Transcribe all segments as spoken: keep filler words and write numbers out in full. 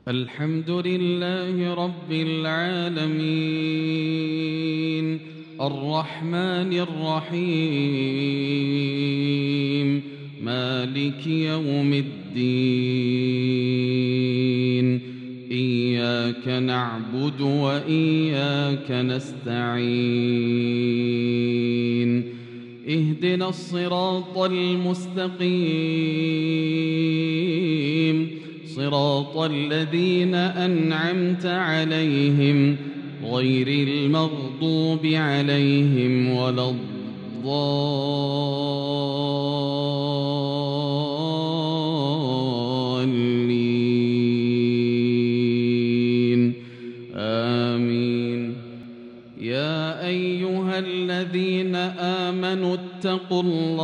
الحمد لله رب العالمين الرحمن الرحيم مالك يوم الدين إياك نعبد وإياك نستعين اهدنا الصراط المستقيم صراط الذين أنعمت عليهم غير المغضوب عليهم ولا الضالين آمين. يا أيها الذين آمنوا اتقوا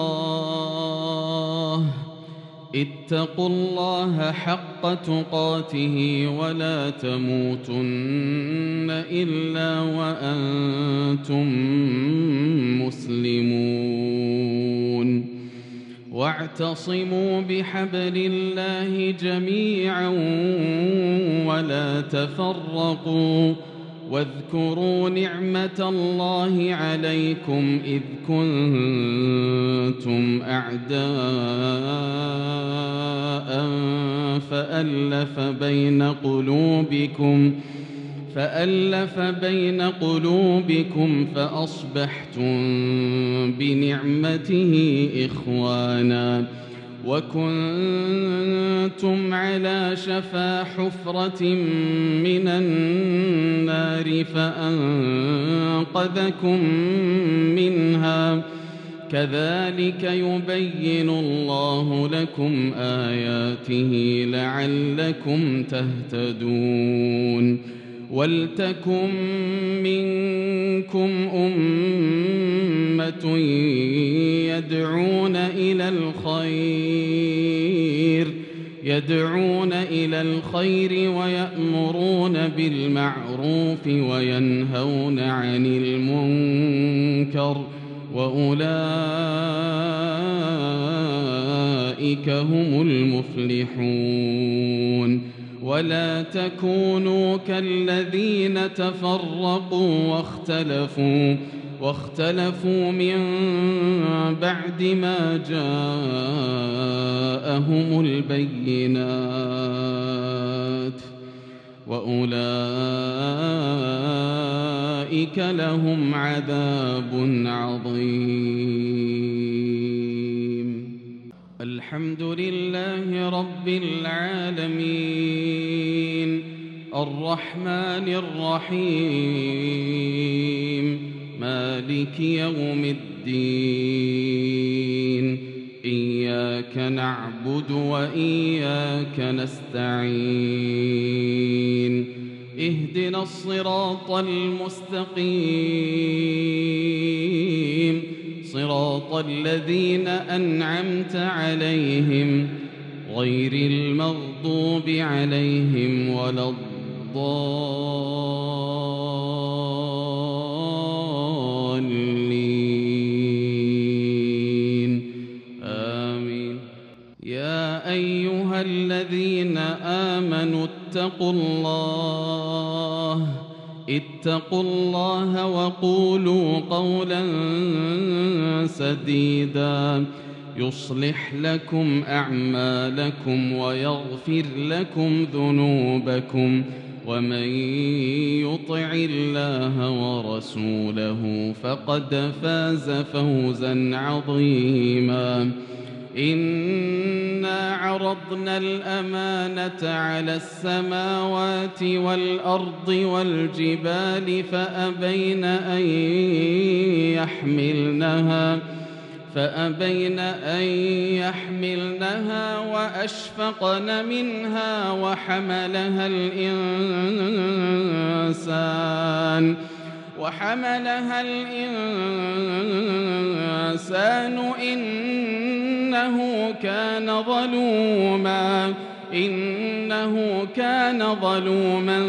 الله اتقوا الله حق تقاته ولا تموتن إلا وأنتم مسلمون واعتصموا بحبل الله جميعا ولا تفرقوا واذكروا نعمة الله عليكم إذ كنتم أعداء فألف بين قلوبكم فألف بين قلوبكم فأصبحتم بنعمته إخوانا وكنتم على شفا حفرة من النار فأنقذكم منها كذلك يبين الله لكم آياته لعلكم تهتدون ولتكن منكم أمة يدعون إلى الخير يدعون إلى الخير ويأمرون بالمعروف وينهون عن المنكر وأولئك هم المفلحون ولا تكونوا كالذين تفرقوا واختلفوا واختلفوا من بعد ما جاءهم البينات وأولئك لهم عذاب عظيم. الحمد لله رب العالمين الرحمن الرحيم مالك يوم الدين إياك نعبد وإياك نستعين اهدنا الصراط المستقيم صراط الذين أنعمت عليهم غير المغضوب عليهم ولا الضالين آمين. يا أيها الذين آمنوا اتقوا الله اتقوا الله وقولوا قولا سديدا يصلح لكم أعمالكم ويغفر لكم ذنوبكم ومن يطع الله ورسوله فقد فاز فوزا عظيما. إنا عرضنا الأمانة على السماوات والأرض والجبال فأبين أن يحملنها فأبين أن يحملنها وأشفقن منها وحملها الإنسان وحملها الإنسان إنه كان ظلوما إنه كان ظلوما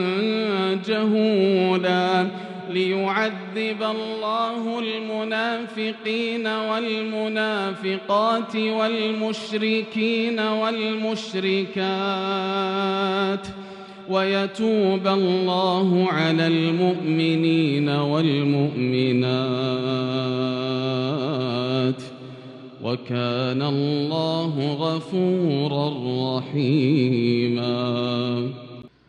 جهولا. ليعذب الله المنافقين والمنافقات والمشركين والمشركات ويتوب الله على المؤمنين والمؤمنات وكان الله غفورا رحيما.